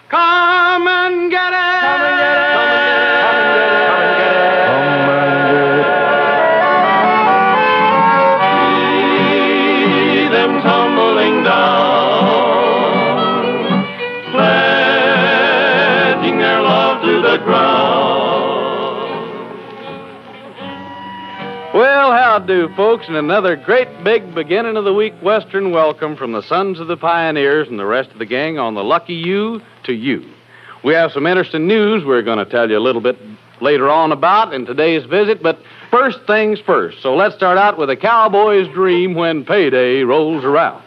Come and get it! Come and get it! Come and get it! Come and get it! See them tumbling down, pledging their love to the ground. Well, how do, folks, and another great big beginning of the week Western welcome from the Sons of the Pioneers and the rest of the gang on the Lucky You to you. We have some interesting news we're going to tell you a little bit later on about in today's visit, but first things first. So let's start out with a cowboy's dream when payday rolls around.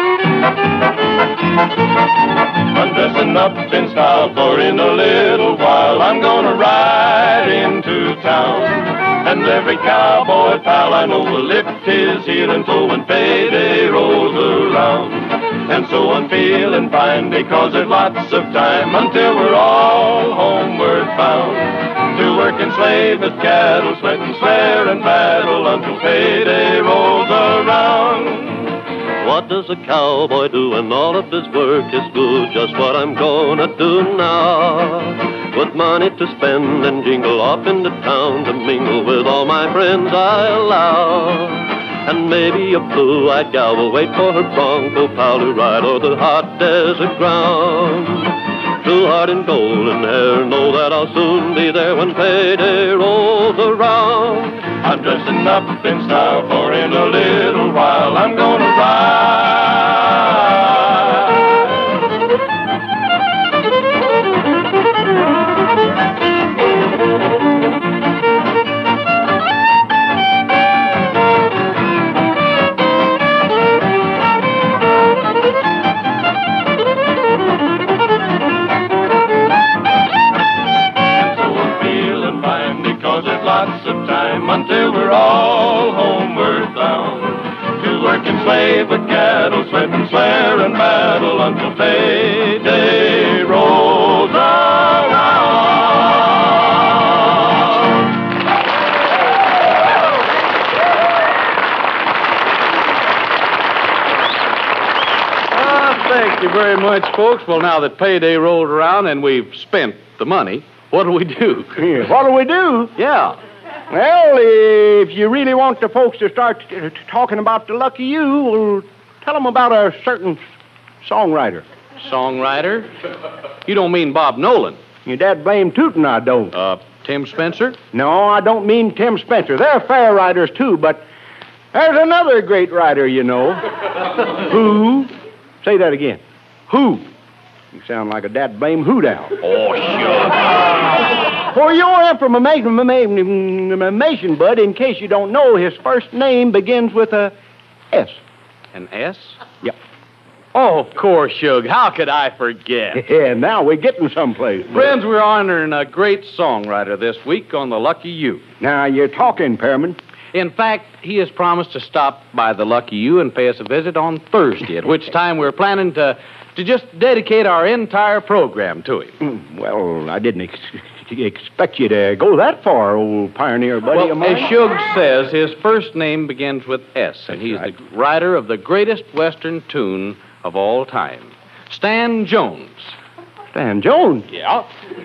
I'm dressing up in style, for in a little while I'm gonna ride into town. And every cowboy pal I know will lift his heel and toe when payday rolls around. And so I'm feeling fine because there's lots of time until we're all homeward bound. To work and slave as cattle, sweat and swear and battle until payday rolls around. What does a cowboy do when all of his work is good? Just what I'm gonna do now. With money to spend and jingle off into town to mingle with all my friends I allow. And maybe a blue-eyed gal will wait for her bronco pal to ride o'er the hot desert ground. True heart and golden hair, know that I'll soon be there when payday rolls around. I'm dressing up in style, for in a little while I'm gonna ride. Lots of time until we're all homeward bound. To work and slave with cattle, sweat and swear and battle until payday rolls around. Thank you very much, folks. Well, now that payday rolled around and we've spent the money, what do we do? What do we do? Yeah. Well, if you really want the folks to start talking about the Lucky You, well, tell them about a certain songwriter. Songwriter? You don't mean Bob Nolan? Your dad blame tootin', I don't. Tim Spencer? No, I don't mean Tim Spencer. They're fair writers, too, but there's another great writer, you know. Who? Say that again. Who? You sound like a dad blame hoot owl. Oh, sure. For your information, Bud, in case you don't know, his first name begins with a S. An S? Yep. Oh, of course, Shug. How could I forget? Yeah, now we're getting someplace. Bud. Friends, we're honoring a great songwriter this week on the Lucky You. Now, you're talking, Pearman. In fact, he has promised to stop by the Lucky You and pay us a visit on Thursday, at which time we're planning to just dedicate our entire program to him. Well, I didn't expect you to go that far, old pioneer buddy of mine. As Shug says, his first name begins with S, and he's the writer of the greatest Western tune of all time, Stan Jones. Stan Jones? Yeah.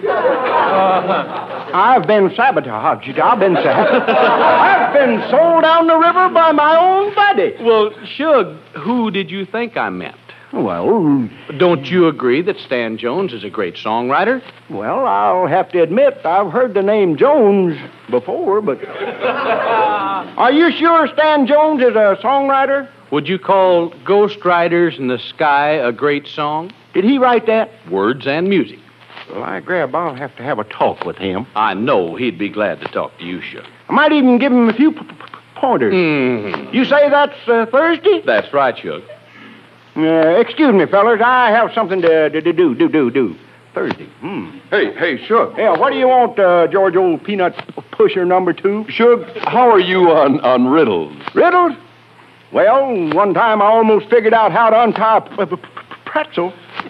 I've been sabotaged. I've been sold down the river by my own buddy. Well, Shug, who did you think I meant? Well, don't you agree that Stan Jones is a great songwriter? Well, I'll have to admit I've heard the name Jones before, but... Are you sure Stan Jones is a songwriter? Would you call Ghost Riders in the Sky a great song? Did he write that? Words and music. Well, I grab I'll have to have a talk with him. I know he'd be glad to talk to you, Shug. I might even give him a few pointers. Mm-hmm. You say that's Thursday? That's right, Shug. Excuse me, fellas. I have something to do. Thursday. Hey, Shug. Yeah, what do you want, George, old peanut pusher number 2? Shug, how are you on riddles? Riddles? Well, one time I almost figured out how to untie a pretzel.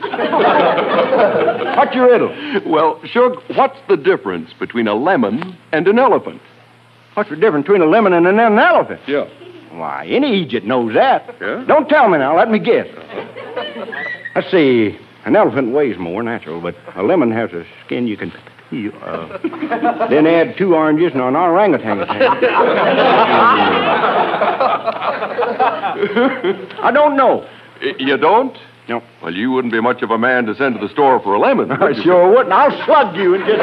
What's your riddle? Well, Shug, what's the difference between a lemon and an elephant? What's the difference between a lemon and an elephant? Yeah. Why, any Egypt knows that. Yeah? Don't tell me now. Let me guess. Let's see. An elephant weighs more, natural, but a lemon has a skin you can peel. Then add 2 oranges and an orangutan. I don't know. You don't? No. Well, you wouldn't be much of a man to send to the store for a lemon. I sure wouldn't. I'll slug you and just...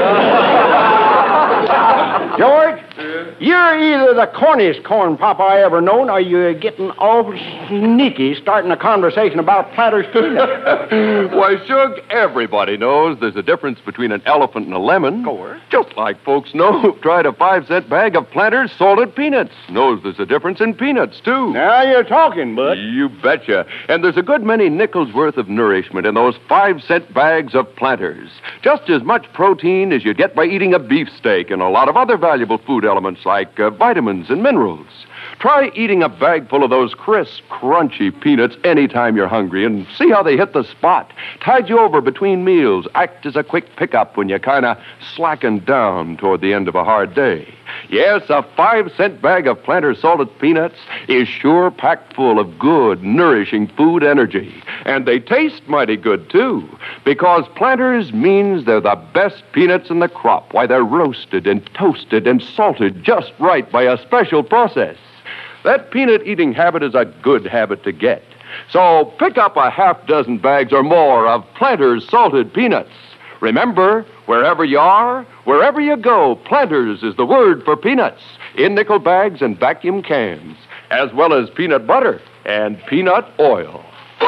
George, you're either the corniest corn pop I ever known, or you're getting awful sneaky starting a conversation about Planters peanuts. Why, Shug, everybody knows there's a difference between an elephant and a lemon. Course. Just like folks know who've tried a 5-cent bag of Planters salted peanuts. Knows there's a difference in peanuts, too. Now you're talking, bud. You betcha. And there's a good many nickels worth of nourishment in those 5-cent bags of Planters. Just as much protein as you'd get by eating a beefsteak and a lot of other valuable food elements like vitamins and minerals. Try eating a bag full of those crisp, crunchy peanuts anytime you're hungry and see how they hit the spot. Tide you over between meals, act as a quick pickup when you kind of slacken down toward the end of a hard day. Yes, a 5-cent bag of Planters salted peanuts is sure packed full of good, nourishing food energy. And they taste mighty good, too, because Planters means they're the best peanuts in the crop. Why, they're roasted and toasted and salted just right by a special process. That peanut-eating habit is a good habit to get. So pick up a 6 bags or more of Planters salted peanuts. Remember, wherever you are, wherever you go, Planters is the word for peanuts in nickel bags and vacuum cans, as well as peanut butter and peanut oil.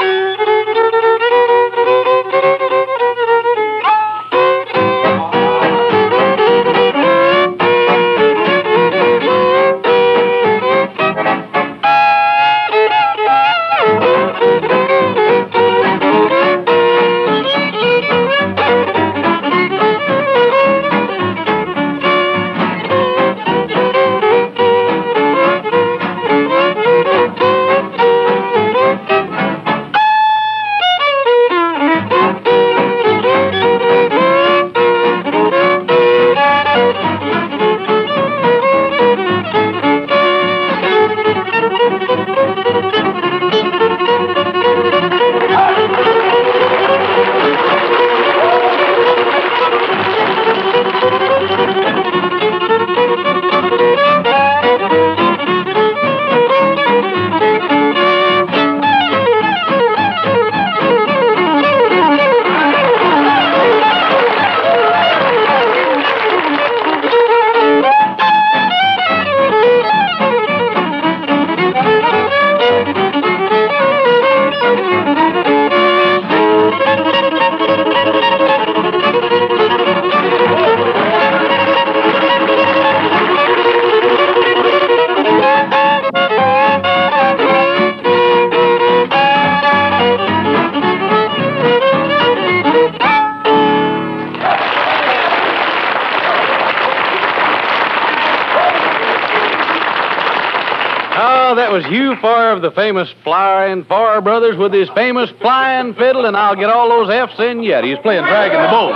That was Hugh Farr of the famous Flying Farr Brothers with his famous flying fiddle, and I'll get all those F's in yet. He's playing Dragging the Boat.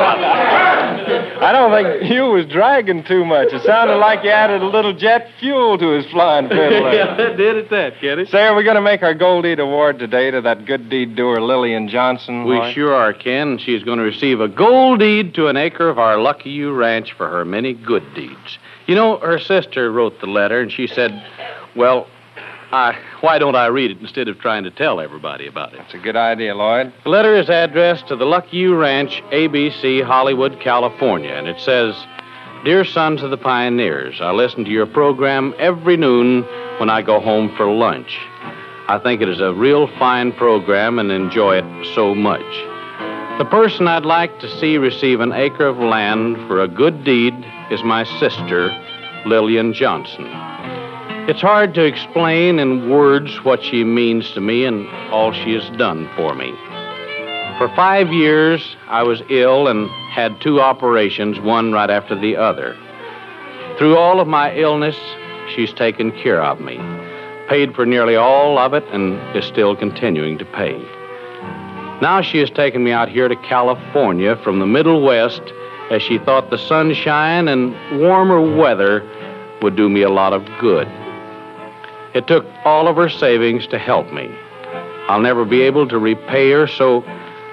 I don't think Hugh was dragging too much. It sounded like he added a little jet fuel to his flying fiddle. Yeah, that did it, that, Kitty. Say, are we going to make our Gold Deed Award today to that good deed doer, Lillian Johnson? We sure are, Ken. She's going to receive a gold deed to an acre of our Lucky You Ranch for her many good deeds. You know, her sister wrote the letter, and she said, well, why don't I read it instead of trying to tell everybody about it? That's a good idea, Lloyd. The letter is addressed to the Lucky You Ranch, ABC, Hollywood, California, and it says, Dear Sons of the Pioneers, I listen to your program every noon when I go home for lunch. I think it is a real fine program and enjoy it so much. The person I'd like to see receive an acre of land for a good deed is my sister, Lillian Johnson. It's hard to explain in words what she means to me and all she has done for me. For 5 years, I was ill and had 2 operations, one right after the other. Through all of my illness, she's taken care of me, paid for nearly all of it, and is still continuing to pay. Now she has taken me out here to California from the Middle West as she thought the sunshine and warmer weather would do me a lot of good. It took all of her savings to help me. I'll never be able to repay her, so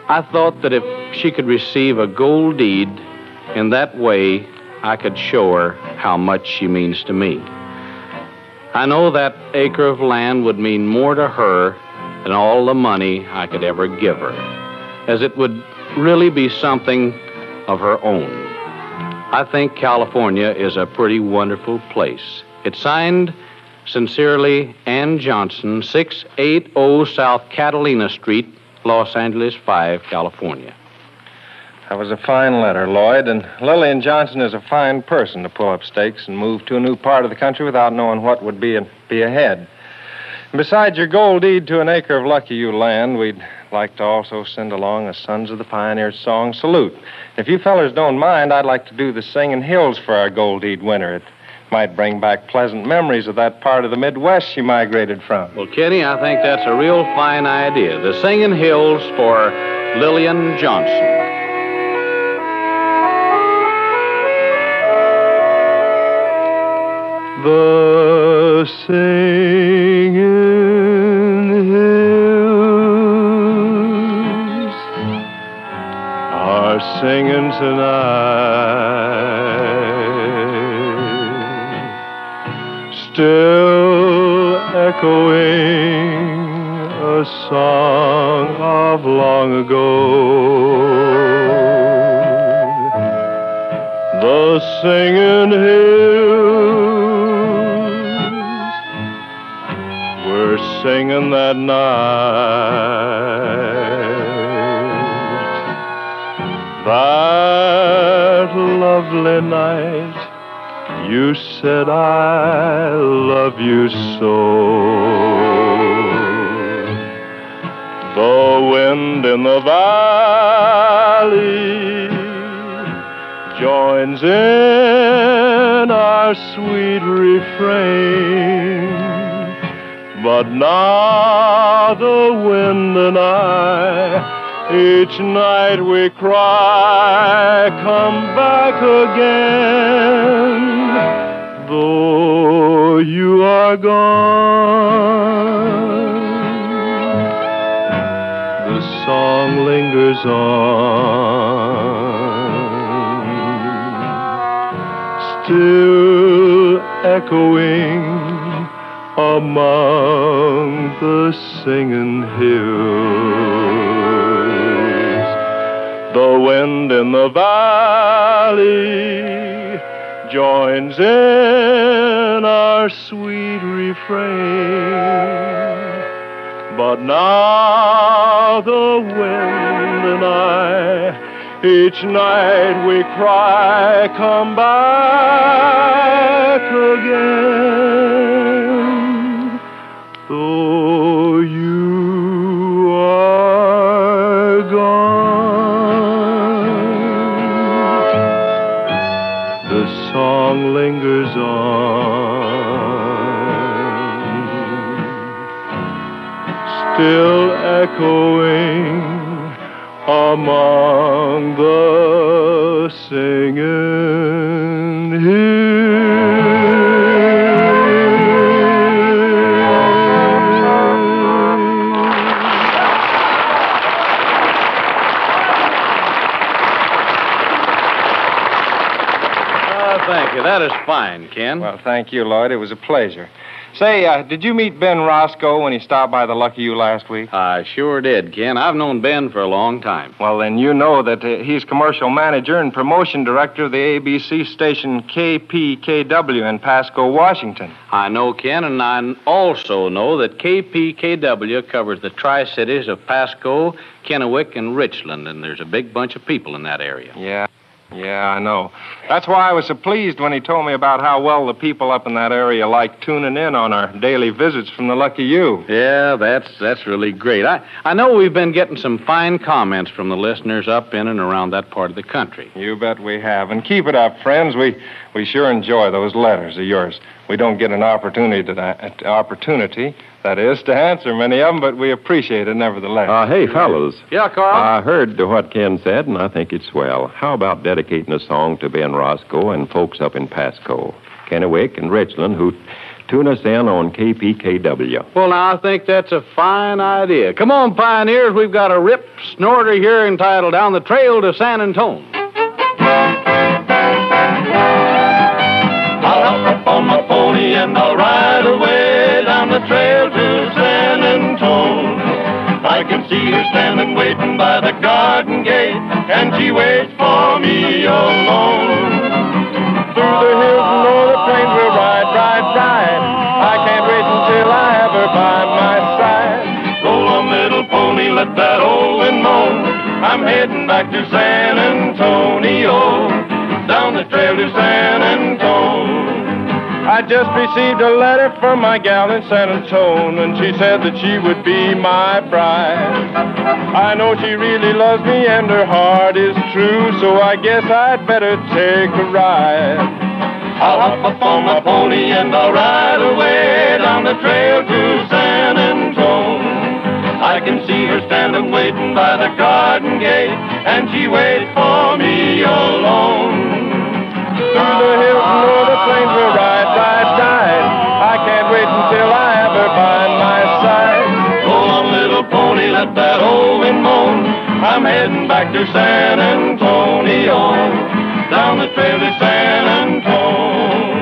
I thought that if she could receive a gold deed, in that way I could show her how much she means to me. I know that acre of land would mean more to her than all the money I could ever give her, as it would really be something of her own. I think California is a pretty wonderful place. It's signed, Sincerely, Ann Johnson, 680 South Catalina Street, Los Angeles 5, California. That was a fine letter, Lloyd, and Lillian Johnson is a fine person to pull up stakes and move to a new part of the country without knowing what would be ahead. And besides your gold deed to an acre of Lucky You land, we'd like to also send along a Sons of the Pioneers song salute. If you fellers don't mind, I'd like to do the Singing Hills for our gold deed winner. It might bring back pleasant memories of that part of the Midwest she migrated from. Well, Kenny, I think that's a real fine idea. The Singing Hills for Lillian Johnson. The singing hills are singing tonight, still echoing a song of long ago. The singing hills singing that night, that lovely night, you said I love you so. The wind in the valley joins in our sweet refrain. But now the wind and I, each night we cry, come back again. Though you are gone, the song lingers on, still echoing among the singing hills. The wind in the valley joins in our sweet refrain. But now the wind and I, each night we cry, come back again. Though you are gone, the song lingers on, still echoing among the singing hills. Thank you. That is fine, Ken. Well, thank you, Lloyd. It was a pleasure. Say, did you meet Ben Roscoe when he stopped by the Lucky You last week? I sure did, Ken. I've known Ben for a long time. Well, then you know that he's commercial manager and promotion director of the ABC station KPKW in Pasco, Washington. I know, Ken, and I also know that KPKW covers the Tri-Cities of Pasco, Kennewick, and Richland, and there's a big bunch of people in that area. Yeah, I know. That's why I was so pleased when he told me about how well the people up in that area like tuning in on our daily visits from the Lucky You. Yeah, that's really great. I know we've been getting some fine comments from the listeners up in and around that part of the country. You bet we have. And keep it up, friends. We sure enjoy those letters of yours. We don't get an opportunity, that is, to answer many of them, but we appreciate it nevertheless. Hey, fellas. Yeah, Carl? I heard what Ken said, and I think it's swell. How about dedicating a song to Ben Roscoe and folks up in Pasco, Kennewick, and Richland who Tune us in on KPKW. Well, now, I think that's a fine idea. Come on, pioneers. We've got a rip snorter here entitled Down the Trail to San Antone. I'll hop up on my pony and I'll ride away down the trail to San Antone. I can see her standing waiting by the garden gate, and she waits for me alone. Through the hills and o'er the plains we'll ride, ride, ride. I can't wait until I have her by my side. Roll on, little pony, let that old wind moan. I'm heading back to San Antonio, down the trail to San Antone. I just received a letter from my gal in San Antone, and she said that she would be my bride. I know she really loves me and her heart is true, so I guess I'd better take a ride. I'll hop up on my pony and I'll ride away down the trail to San Antone. I can see her standing waiting by the garden gate, and she waits for me alone. Through the hills and o'er the plains we'll ride, ride, ride. I can't wait until I have her by my side. Roll on, little pony, let that old wind moan. I'm heading back to San Antonio, down the trail to San Antone.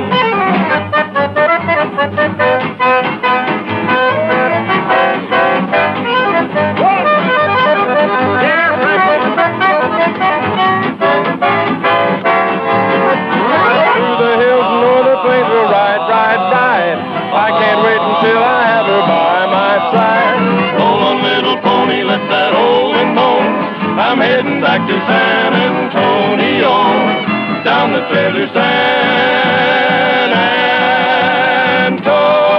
I'm heading back to San Antonio, down the trail to San Antone.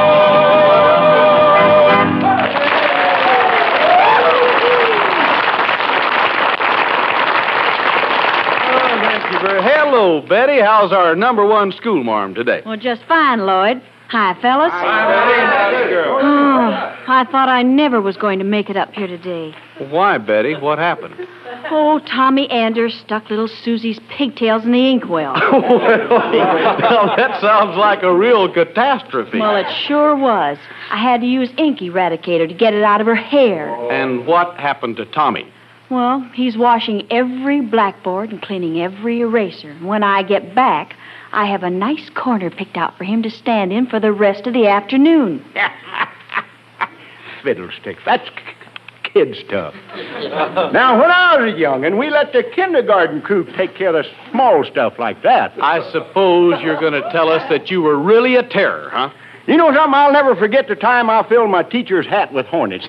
Oh, thank you very. Hello, Betty. How's our number one schoolmarm today? Well, just fine, Lloyd. Hi, fellas. Hi, girl. Oh, I thought I never was going to make it up here today. Why, Betty? What happened? Oh, Tommy Anders stuck little Susie's pigtails in the inkwell. Well, that sounds like a real catastrophe. Well, it sure was. I had to use ink eradicator to get it out of her hair. And what happened to Tommy? Well, he's washing every blackboard and cleaning every eraser. And when I get back, I have a nice corner picked out for him to stand in for the rest of the afternoon. Fiddlesticks. That's kid stuff. Now, when I was young, and we let the kindergarten crew take care of the small stuff like that. I suppose you're going to tell us that you were really a terror, huh? You know something? I'll never forget the time I filled my teacher's hat with hornets.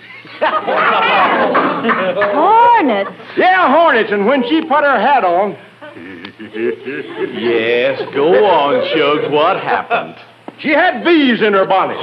Hornets? Yeah, hornets. And when she put her hat on... Yes, go on, Shug. What happened? She had bees in her bonnet.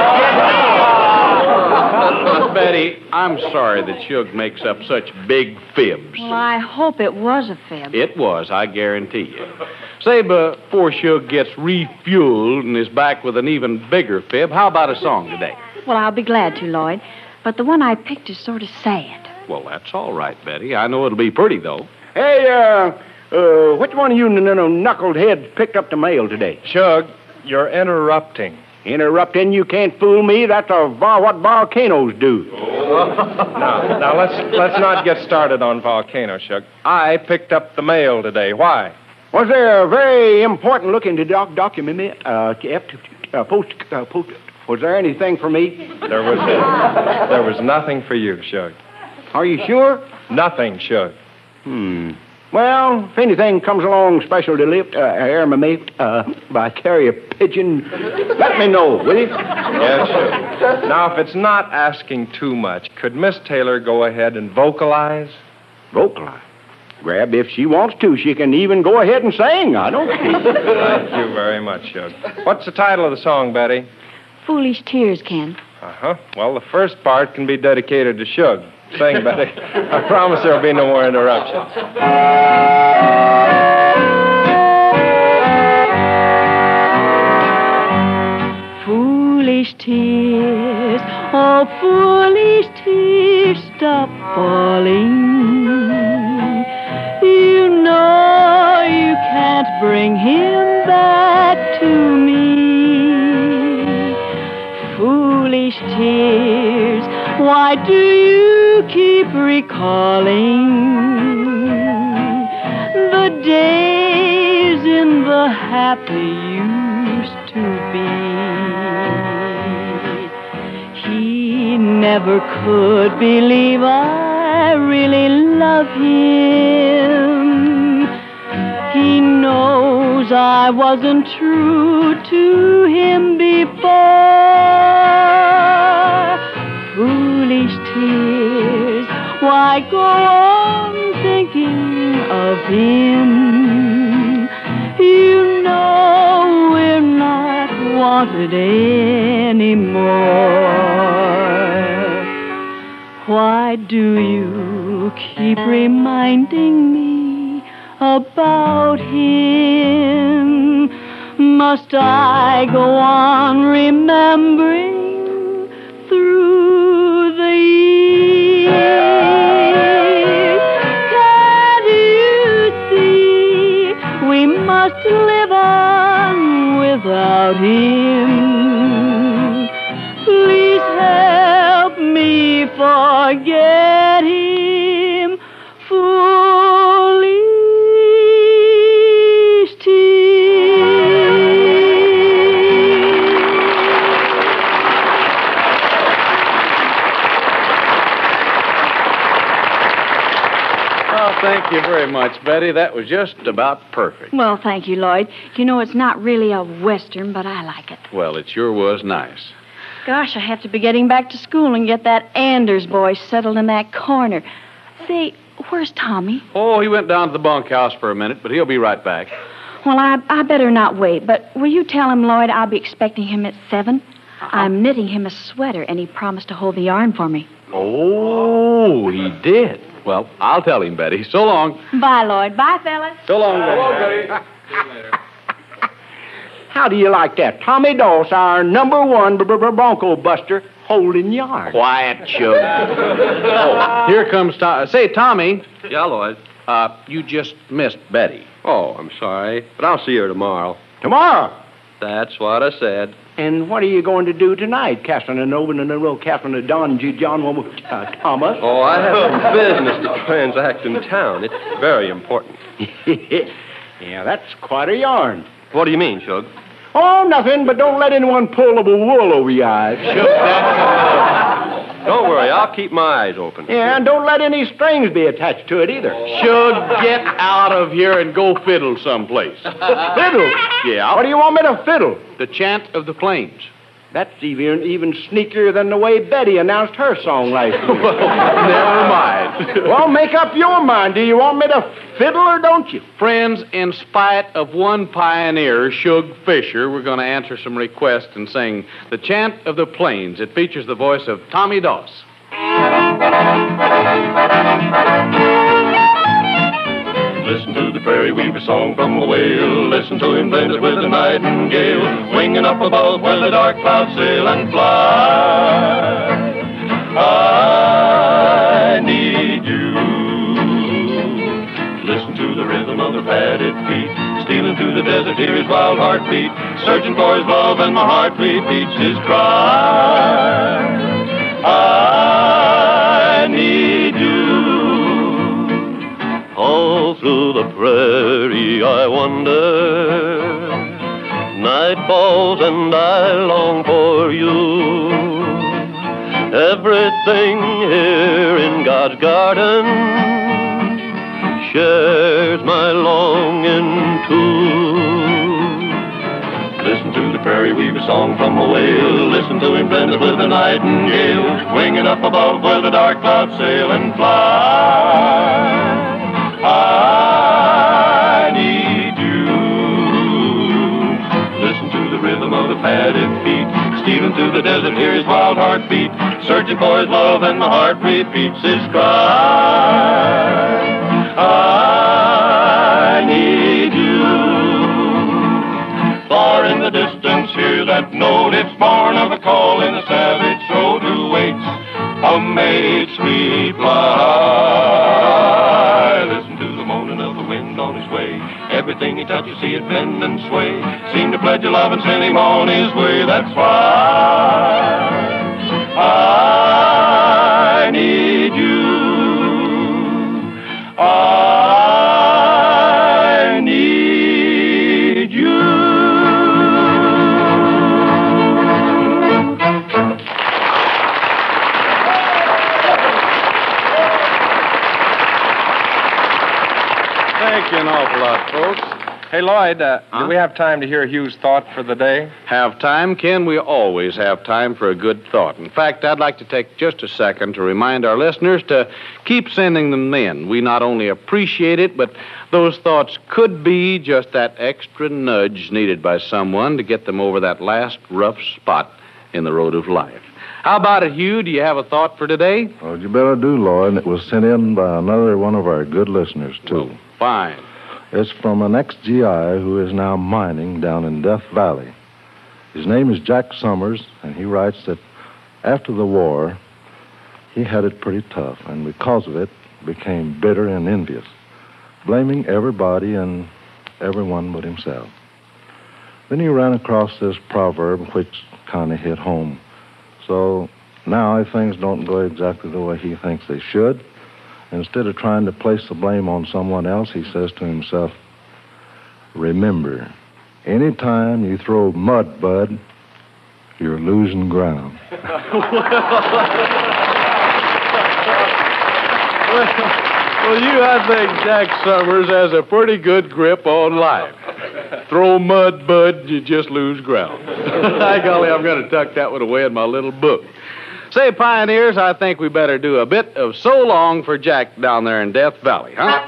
Betty, I'm sorry that Shug makes up such big fibs. Well, I hope it was a fib. It was, I guarantee you. Say, before Shug gets refueled and is back with an even bigger fib, how about a song today? Well, I'll be glad to, Lloyd. But the one I picked is sort of sad. Well, that's all right, Betty. I know it'll be pretty, though. Hey, which one of you knuckled heads picked up the mail today? Shug, you're interrupting. Interrupting? You can't fool me. That's what volcanoes do. Now let's not get started on volcanoes, Shug. I picked up the mail today. Why? Was there a very important looking document? Was there anything for me? There was nothing for you, Shug. Are you sure? Nothing, Shug. Well, if anything comes along special to lift, air my mate, by carry a pigeon, let me know, will you? Yes, Shug. Now, if it's not asking too much, could Miss Taylor go ahead and vocalize? Vocalize? Grab, if she wants to, she can even go ahead and sing. I don't care. Thank you very much, Shug. What's the title of the song, Betty? Foolish Tears, Ken. Uh-huh. Well, the first part can be dedicated to Shug. Sing, Betty. I promise there'll be no more interruptions. Foolish tears, oh, foolish tears, stop falling. You know you can't bring him back to me. tears, why do you keep recalling the days in the happy used to be? He never could believe I really love him. He knows I wasn't true to him before. Foolish tears, why go on thinking of him? You know we're not wanted anymore. Why do you keep reminding me about him? Must I go on remembering through the years? Can't you see we must live on without him? Please help me forget him. Foolish Oh, thank you very much, Betty. That was just about perfect. Well, thank you, Lloyd. You know, it's not really a Western, but I like it. Well, it sure was nice. Gosh, I have to be getting back to school and get that Anders boy settled in that corner. Say, where's Tommy? Oh, he went down to the bunkhouse for a minute, but he'll be right back. Well, I better not wait, but will you tell him, Lloyd, I'll be expecting him at 7? I'm knitting him a sweater, and he promised to hold the yarn for me. Oh, he did. Well, I'll tell him, Betty. So long. Bye, Lloyd. Bye, fellas. So long, Betty. How do you like that? Tommy Doss, our number one bronco buster, holding yarn. Quiet, Chug. Oh, here comes Tom. Say, Tommy. Yeah, Lloyd. You just missed Betty. Oh, I'm sorry, but I'll see her tomorrow. Tomorrow. That's what I said. And what are you going to do tonight, Captain and Captain of Don G. John Thomas? Oh, I have some business to transact in town. It's very important. Yeah, that's quite a yarn. What do you mean, Shug? Oh, nothing, but don't let anyone pull a wool over your eyes. Don't worry, I'll keep my eyes open. Yeah, and don't let any strings be attached to it either. Should get out of here and go fiddle someplace. Fiddle? Yeah. What do you want me to fiddle? The Chant of the Plains. That's even sneakier than the way Betty announced her song last week. Never mind. Well, make up your mind. Do you want me to fiddle or don't you? Friends, in spite of one pioneer, Shug Fisher, we're going to answer some requests and sing The Chant of the Plains. It features the voice of Tommy Doss. Listen to the prairie weaver song from a whale. Listen to him blended with the nightingale, winging up above where the dark clouds sail and fly. I need you. Listen to the rhythm of the padded feet, stealing through the desert, hear his wild heartbeat, searching for his love, and my heart repeats his cry. I need you. All through the prairie I wander. Night falls and I long for you. Everything here in God's garden shares my longing too. Listen to the prairie weaver song from a whale. Listen to him blended with the nightingale, winging up above where the dark clouds sail and fly. I need you. Listen to the rhythm of the padded feet, stealing through the desert, hear his wild heartbeat, searching for his love, and my heart repeats his cry. I need you. Far in the distance, hear that note, it's born of a call in the savage throat who waits a mate's reply. Listen to the moaning of the wind on his way. Everything he touches, see it bend and sway. Seem to pledge your love and send him on his way. That's why I need you. I need you. Thank you an awful lot, folks. Hey, Lloyd, do we have time to hear Hugh's thought for the day? Have time, Ken? We always have time for a good thought. In fact, I'd like to take just a second to remind our listeners to keep sending them in. We not only appreciate it, but those thoughts could be just that extra nudge needed by someone to get them over that last rough spot in the road of life. How about it, Hugh? Do you have a thought for today? Well, you better do, Lloyd. It was sent in by another one of our good listeners, too. Well, fine. It's from an ex-GI who is now mining down in Death Valley. His name is Jack Summers, and he writes that after the war, he had it pretty tough, and because of it, became bitter and envious, blaming everybody and everyone but himself. Then he ran across this proverb which kind of hit home. So now, if things don't go exactly the way he thinks they should, instead of trying to place the blame on someone else, he says to himself, remember, anytime you throw mud, bud, you're losing ground. Well, I think Jack Summers has a pretty good grip on life. Throw mud, bud, you just lose ground. By golly, I'm going to tuck that one away in my little book. Say, pioneers, I think we better do a bit of So Long for Jack down there in Death Valley, huh?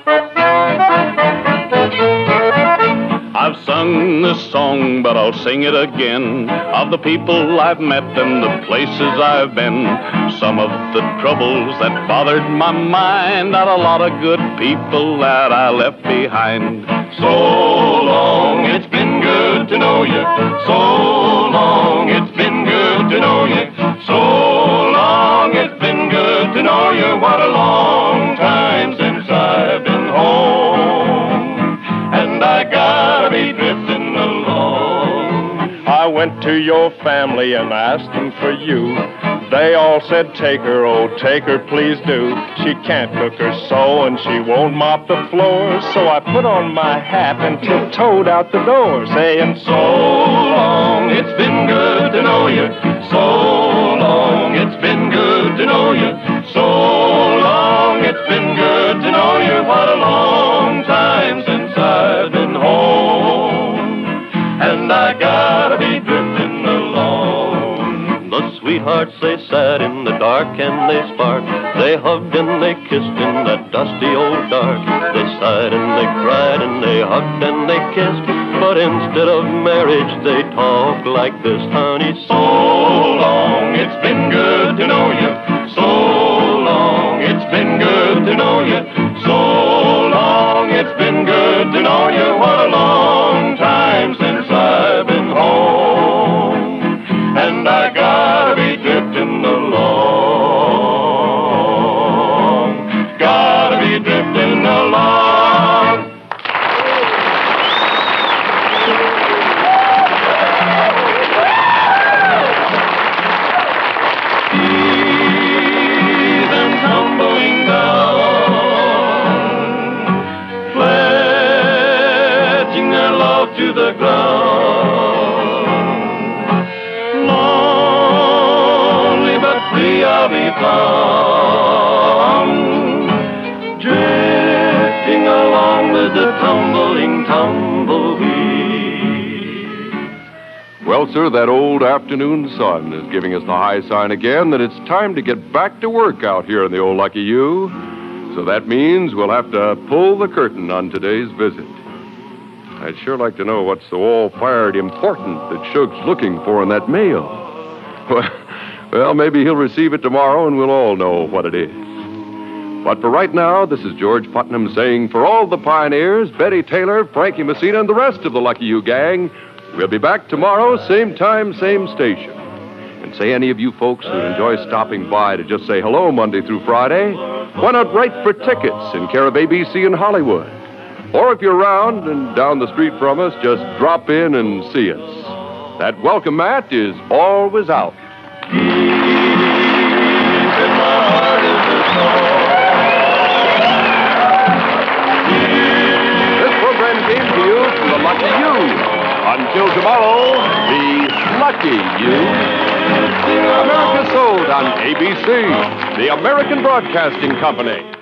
I've sung this song, but I'll sing it again, of the people I've met and the places I've been. Some of the troubles that bothered my mind, and a lot of good people that I left behind. So long, it's been good to know you. So long, it's been good to know you. So long, it's been good to know you. What a long time since I've been home, and I gotta be drifting along. I went to your family and asked them for you. They all said, take her, oh, take her, please do. She can't cook her so, and she won't mop the floor. So I put on my hat and tiptoed out the door, saying, so long, it's been good to know you. So long, it's been good to know you. So long, it's been good to know you. What a long time since I've been home, and I gotta be drifting along. The sweethearts, they sat in the dark and they sparked. They hugged and they kissed in that dusty old dark. They sighed and they cried and they hugged and they kissed. But instead of marriage, they talk like this, honey. So long, it's been good to know you. So long, it's been good to know you. So long, it's been good to know you. What a long time since I've been home, and I gotta be drifting along. Gotta be drifting along. Even tumbling down, pledging their love to the ground. Lonely but free I'll be found, drifting along with the tumbling tumbleweed. Well, sir, that old afternoon sun is giving us the high sign again that it's time to get back to work out here in the old Lucky U. So that means we'll have to pull the curtain on today's visit. I'd sure like to know what's so all-fired important that Shug's looking for in that mail. Well, maybe he'll receive it tomorrow and we'll all know what it is. But for right now, this is George Putnam saying for all the pioneers, Betty Taylor, Frankie Messina, and the rest of the Lucky You gang, we'll be back tomorrow, same time, same station. And say any of you folks who enjoy stopping by to just say hello Monday through Friday, why not write for tickets in care of ABC in Hollywood? Or if you're around and down the street from us, just drop in and see us. That welcome mat is always out. lucky you. Until tomorrow, be lucky, you. America Sold on ABC, the American Broadcasting Company.